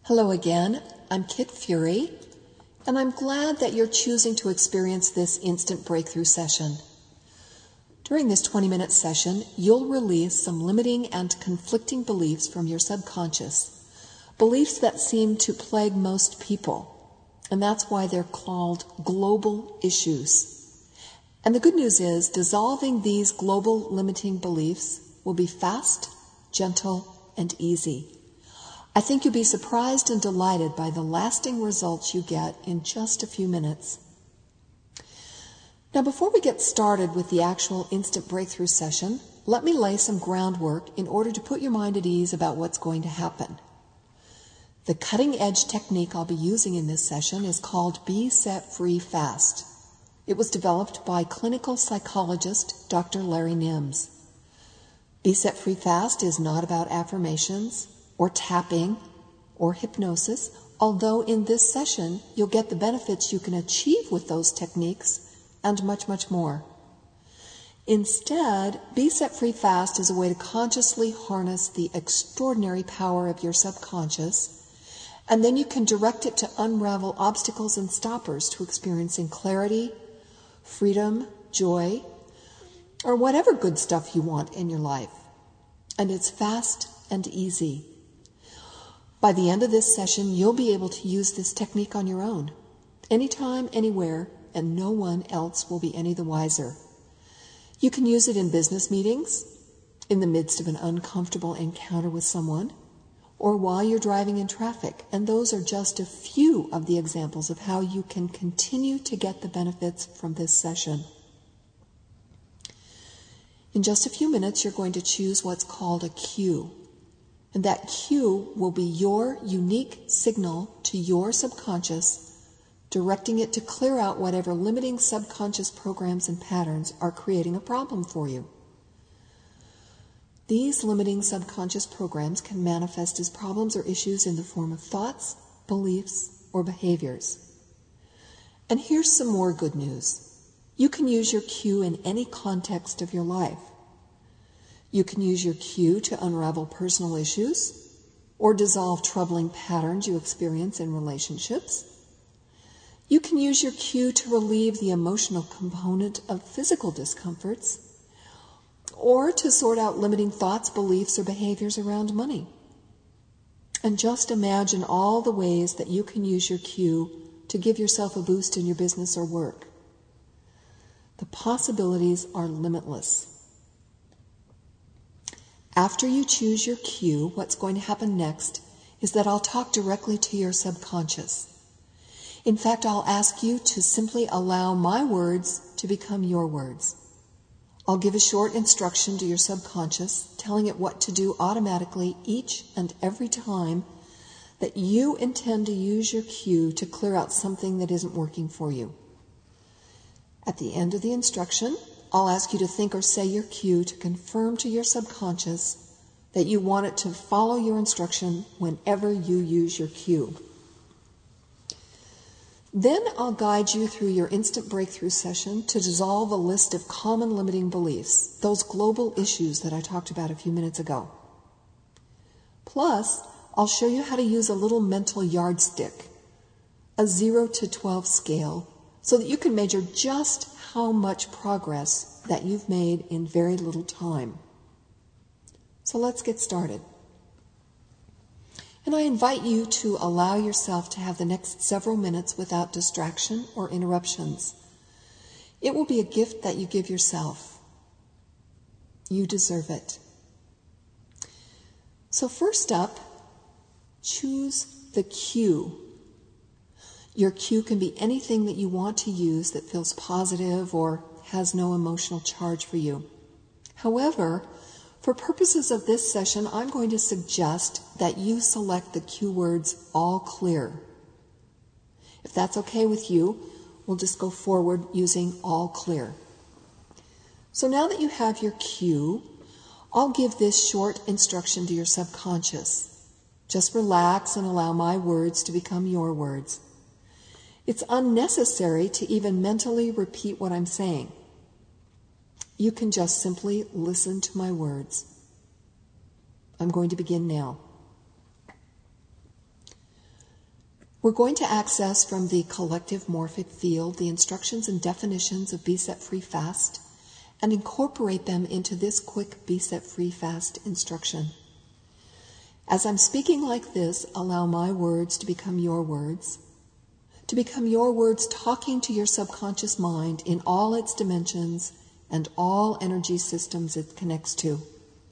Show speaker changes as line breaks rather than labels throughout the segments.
Hello again, I'm Kit Fury, and I'm glad that you're choosing to experience this instant breakthrough session. During this 20-minute session, you'll release some limiting and conflicting beliefs from your subconscious, beliefs that seem to plague most people, and that's why they're called global issues. And the good news is, dissolving these global limiting beliefs will be fast, gentle, and easy. I think you'll be surprised and delighted by the lasting results you get in just a few minutes. Now, before we get started with the actual instant breakthrough session, let me lay some groundwork in order to put your mind at ease about what's going to happen. The cutting-edge technique I'll be using in this session is called Be Set Free Fast. It was developed by clinical psychologist Dr. Larry Nims. Be Set Free Fast is not about affirmations, or tapping, or hypnosis, although in this session you'll get the benefits you can achieve with those techniques and much, much more. Instead, Be Set Free Fast is a way to consciously harness the extraordinary power of your subconscious, and then you can direct it to unravel obstacles and stoppers to experiencing clarity, freedom, joy, or whatever good stuff you want in your life. And it's fast and easy. By the end of this session, you'll be able to use this technique on your own, anytime, anywhere, and no one else will be any the wiser. You can use it in business meetings, in the midst of an uncomfortable encounter with someone, or while you're driving in traffic, and those are just a few of the examples of how you can continue to get the benefits from this session. In just a few minutes, you're going to choose what's called a cue. And that cue will be your unique signal to your subconscious, directing it to clear out whatever limiting subconscious programs and patterns are creating a problem for you. These limiting subconscious programs can manifest as problems or issues in the form of thoughts, beliefs, or behaviors. And here's some more good news. You can use your cue in any context of your life. You can use your cue to unravel personal issues or dissolve troubling patterns you experience in relationships. You can use your cue to relieve the emotional component of physical discomforts or to sort out limiting thoughts, beliefs, or behaviors around money. And just imagine all the ways that you can use your cue to give yourself a boost in your business or work. The possibilities are limitless. After you choose your cue, what's going to happen next is that I'll talk directly to your subconscious. In fact, I'll ask you to simply allow my words to become your words. I'll give a short instruction to your subconscious, telling it what to do automatically each and every time that you intend to use your cue to clear out something that isn't working for you. At the end of the instruction, I'll ask you to think or say your cue to confirm to your subconscious that you want it to follow your instruction whenever you use your cue. Then I'll guide you through your instant breakthrough session to dissolve a list of common limiting beliefs, those global issues that I talked about a few minutes ago. Plus, I'll show you how to use a little mental yardstick, a 0 to 12 scale, so that you can measure just how much progress that you've made in very little time. So let's get started. And I invite you to allow yourself to have the next several minutes without distraction or interruptions. It will be a gift that you give yourself. You deserve it. So first up, choose the cue. Your cue can be anything that you want to use that feels positive or has no emotional charge for you. However, for purposes of this session, I'm going to suggest that you select the cue words all clear. If that's okay with you, we'll just go forward using all clear. So now that you have your cue, I'll give this short instruction to your subconscious. Just relax and allow my words to become your words. It's unnecessary to even mentally repeat what I'm saying. You can just simply listen to my words. I'm going to begin now. We're going to access from the collective morphic field the instructions and definitions of Be Set Free Fast and incorporate them into this quick Be Set Free Fast instruction. As I'm speaking like this, allow my words to become your words talking to your subconscious mind in all its dimensions and all energy systems it connects to.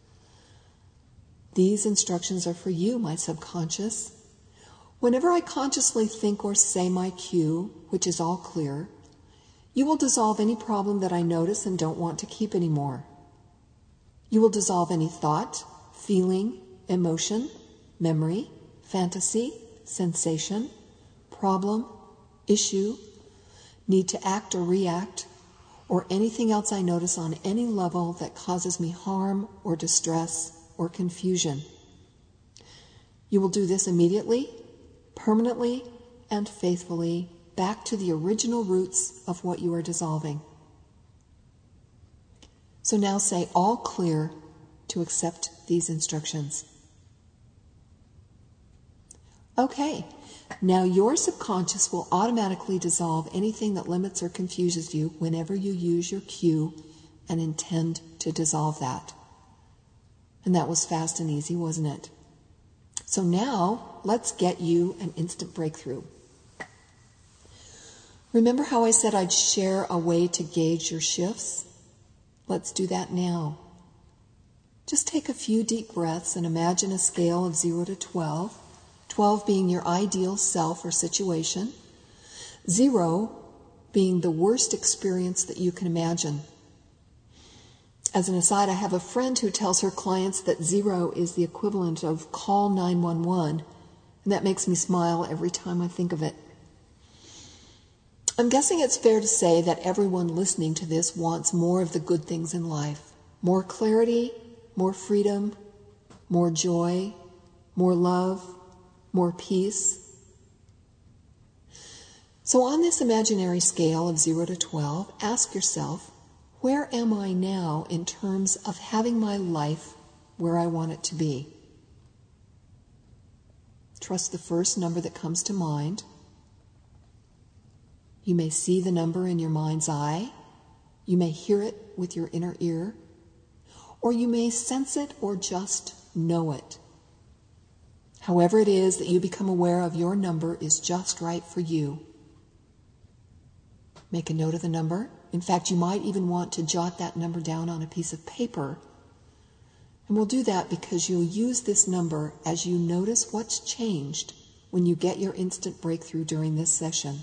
These instructions are for you, my subconscious. Whenever I consciously think or say my cue, which is all clear, you will dissolve any problem that I notice and don't want to keep anymore. You will dissolve any thought, feeling, emotion, memory, fantasy, sensation, problem, issue, need to act or react, or anything else I notice on any level that causes me harm or distress or confusion. You will do this immediately, permanently, and faithfully back to the original roots of what you are dissolving. So now say all clear to accept these instructions. Okay, now your subconscious will automatically dissolve anything that limits or confuses you whenever you use your cue and intend to dissolve that. And that was fast and easy, wasn't it? So now, let's get you an instant breakthrough. Remember how I said I'd share a way to gauge your shifts? Let's do that now. Just take a few deep breaths and imagine a scale of 0 to 12, 12 being your ideal self or situation, 0 being the worst experience that you can imagine. As an aside, I have a friend who tells her clients that 0 is the equivalent of call 911, and that makes me smile every time I think of it. I'm guessing it's fair to say that everyone listening to this wants more of the good things in life. More clarity, more freedom, more joy, more love, more peace. So on this imaginary scale of 0 to 12, ask yourself, where am I now in terms of having my life where I want it to be? Trust the first number that comes to mind. You may see the number in your mind's eye. You may hear it with your inner ear. Or you may sense it or just know it. However it is that you become aware of your number is just right for you. Make a note of the number. In fact, you might even want to jot that number down on a piece of paper. And we'll do that because you'll use this number as you notice what's changed when you get your instant breakthrough during this session.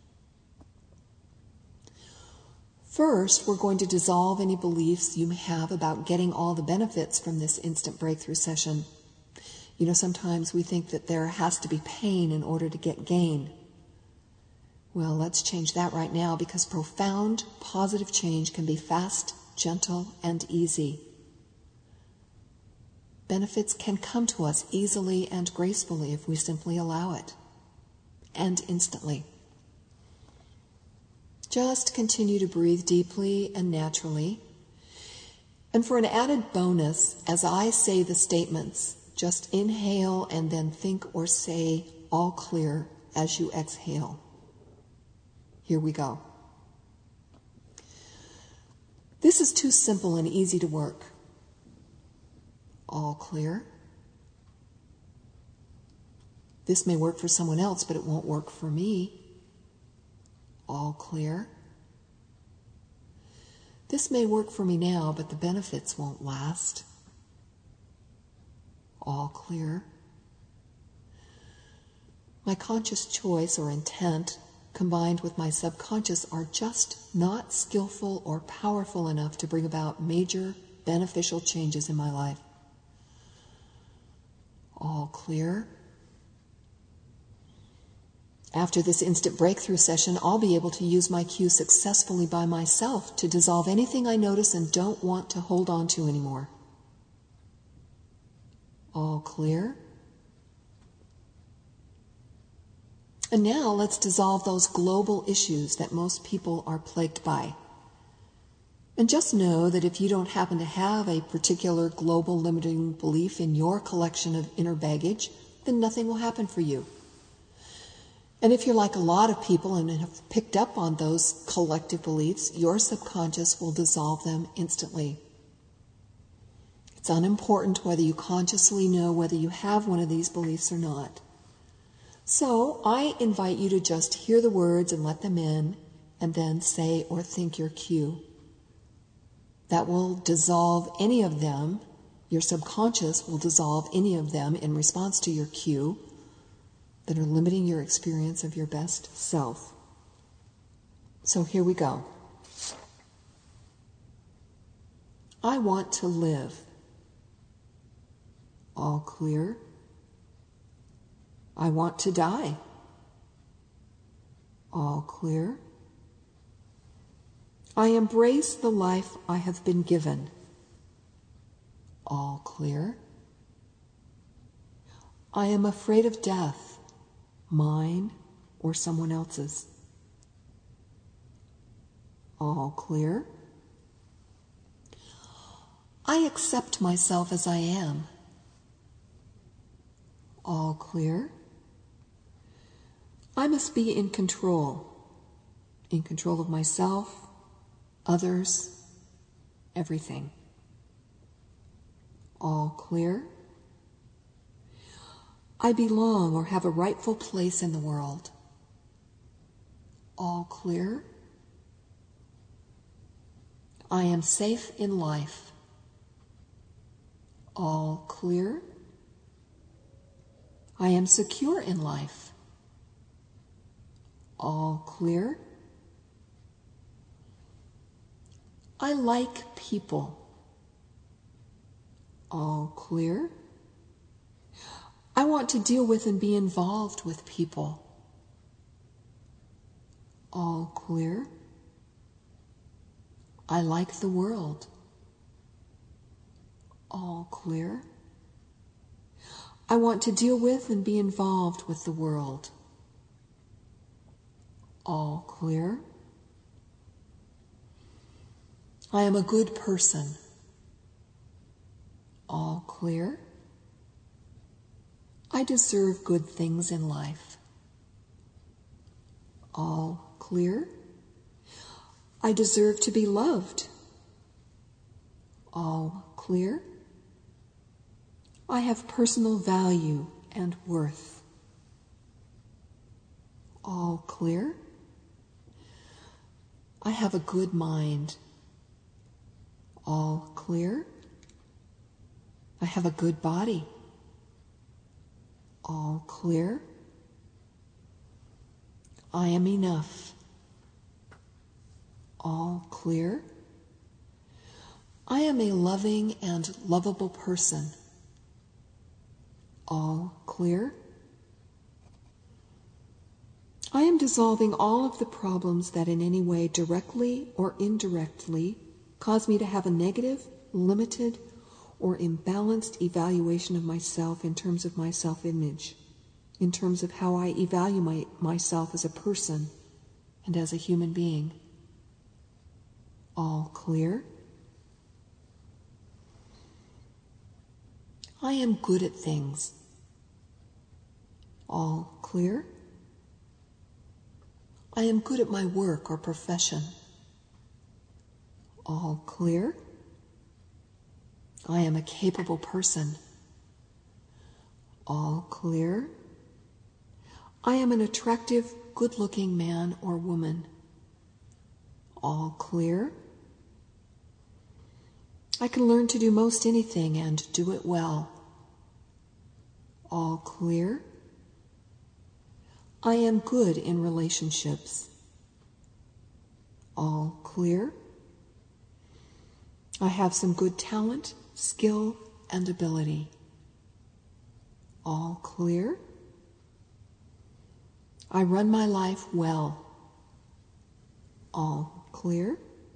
First, we're going to dissolve any beliefs you may have about getting all the benefits from this instant breakthrough session. You know, sometimes we think that there has to be pain in order to get gain. Well, let's change that right now because profound, positive change can be fast, gentle, and easy. Benefits can come to us easily and gracefully if we simply allow it, and instantly. Just continue to breathe deeply and naturally. And for an added bonus, as I say the statements, just inhale and then think or say all clear as you exhale. Here we go. This is too simple and easy to work. All clear. This may work for someone else, but it won't work for me. All clear. This may work for me now, but the benefits won't last. All clear. My conscious choice or intent combined with my subconscious are just not skillful or powerful enough to bring about major beneficial changes in my life. All clear. After this instant breakthrough session, I'll be able to use my cue successfully by myself to dissolve anything I notice and don't want to hold on to anymore. All clear. And now let's dissolve those global issues that most people are plagued by. And just know that if you don't happen to have a particular global limiting belief in your collection of inner baggage, then nothing will happen for you. And if you're like a lot of people and have picked up on those collective beliefs, your subconscious will dissolve them instantly. It's unimportant whether you consciously know whether you have one of these beliefs or not. So I invite you to just hear the words and let them in, and then say or think your cue. That will dissolve any of them. Your subconscious will dissolve any of them in response to your cue that are limiting your experience of your best self. So here we go. I want to live. All clear. I want to die. All clear. I embrace the life I have been given. All clear. I am afraid of death, mine or someone else's. All clear. I accept myself as I am. All clear. I must be in control of myself, others, everything. All clear. I belong or have a rightful place in the world. All clear. I am safe in life. All clear. I am secure in life. All clear. I like people. All clear. I want to deal with and be involved with people. All clear. I like the world. All clear. I want to deal with and be involved with the world. All clear. I am a good person. All clear. I deserve good things in life. All clear. I deserve to be loved. All clear. I have personal value and worth. All clear. I have a good mind. All clear. I have a good body. All clear. I am enough. All clear. I am a loving and lovable person. All clear. I am dissolving all of the problems that in any way, directly or indirectly, cause me to have a negative, limited, or imbalanced evaluation of myself in terms of my self-image, in terms of how I evaluate myself as a person and as a human being. All clear. I am good at things. All clear. I am good at my work or profession. All clear. I am a capable person. All clear. I am an attractive, good-looking man or woman. All clear. I can learn to do most anything and do it well. All clear. I am good in relationships. All clear. I have some good talent, skill, and ability. All clear. I run my life well. All clear.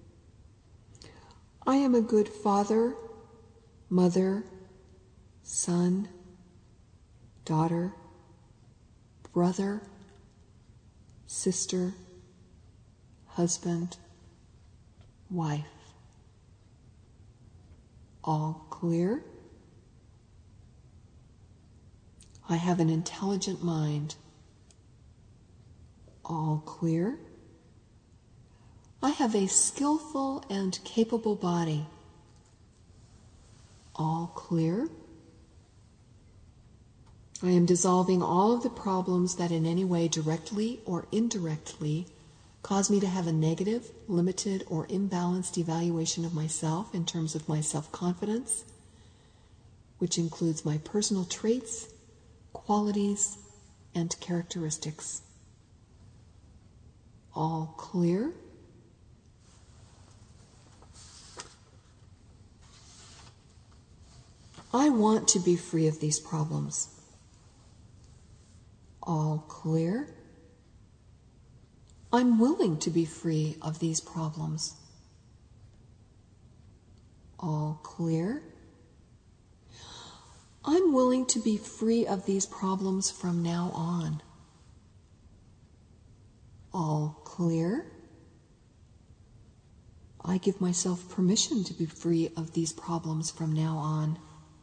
I am a good father, mother, son, daughter, brother, sister, husband, wife. All clear. I have an intelligent mind. All clear. I have a skillful and capable body. All clear. I am dissolving all of the problems that in any way, directly or indirectly, cause me to have a negative, limited, or imbalanced evaluation of myself in terms of my self-confidence, which includes my personal traits, qualities, and characteristics. All clear. I want to be free of these problems. All clear. I'm willing to be free of these problems. All clear. I'm willing to be free of these problems from now on. All clear. I give myself permission to be free of these problems from now on.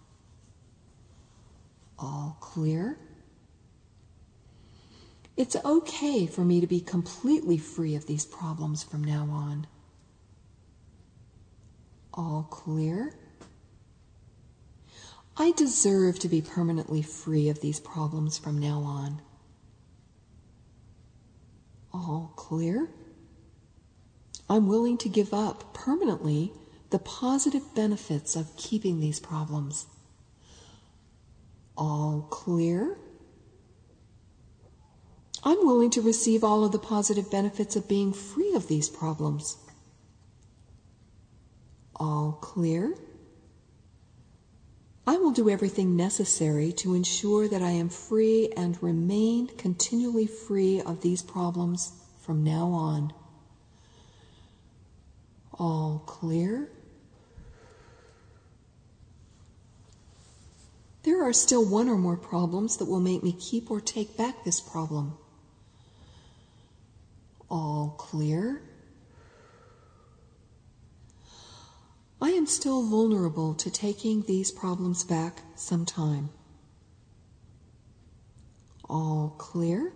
All clear. It's okay for me to be completely free of these problems from now on. All clear. I deserve to be permanently free of these problems from now on. All clear. I'm willing to give up permanently the positive benefits of keeping these problems. All clear. I'm willing to receive all of the positive benefits of being free of these problems. All clear. I will do everything necessary to ensure that I am free and remain continually free of these problems from now on. All clear. There are still one or more problems that will make me keep or take back this problem. All clear. I am still vulnerable to taking these problems back sometime. All clear.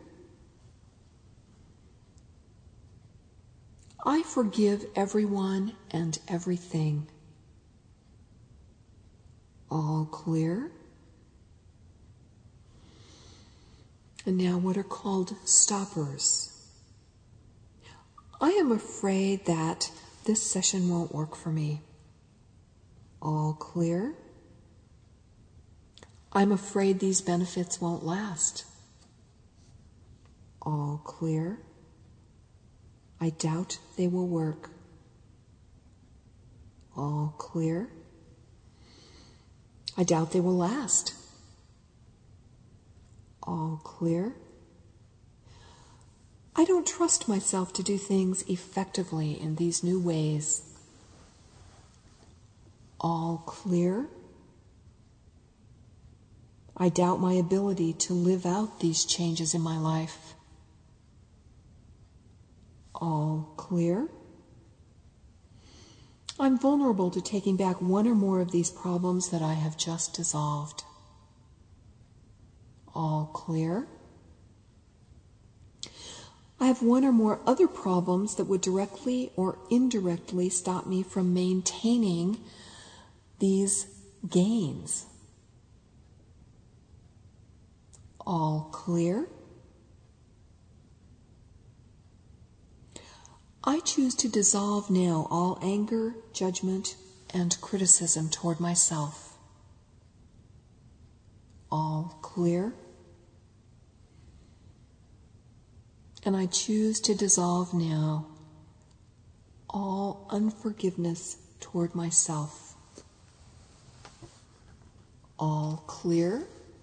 I forgive everyone and everything. All clear. And now what are called stoppers. I am afraid that this session won't work for me. All clear. I'm afraid these benefits won't last. All clear. I doubt they will work. All clear. I doubt they will last. All clear. I don't trust myself to do things effectively in these new ways. All clear. I doubt my ability to live out these changes in my life. All clear. I'm vulnerable to taking back one or more of these problems that I have just dissolved. All clear. I have one or more other problems that would directly or indirectly stop me from maintaining these gains. All clear. I choose to dissolve now all anger, judgment, and criticism toward myself. All clear. And I choose to dissolve now all unforgiveness toward myself. All clear.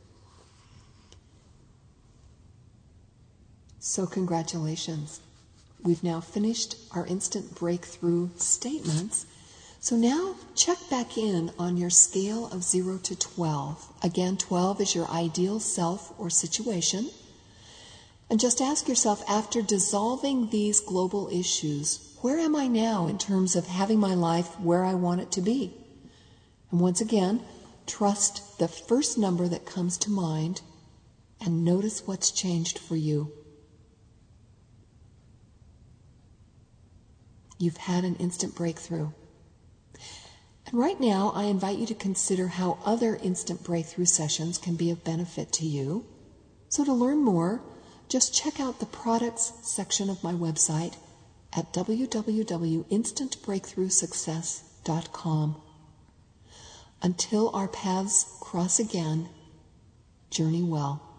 So congratulations. We've now finished our instant breakthrough statements. So now check back in on your scale of 0 to 12. Again, 12 is your ideal self or situation. And just ask yourself, after dissolving these global issues, where am I now in terms of having my life where I want it to be? And once again, trust the first number that comes to mind and notice what's changed for you. you've had an instant breakthrough. And right now, I invite you to consider how other instant breakthrough sessions can be of benefit to you. So to learn more, just check out the products section of my website at www.instantbreakthroughsuccess.com. Until our paths cross again, journey well.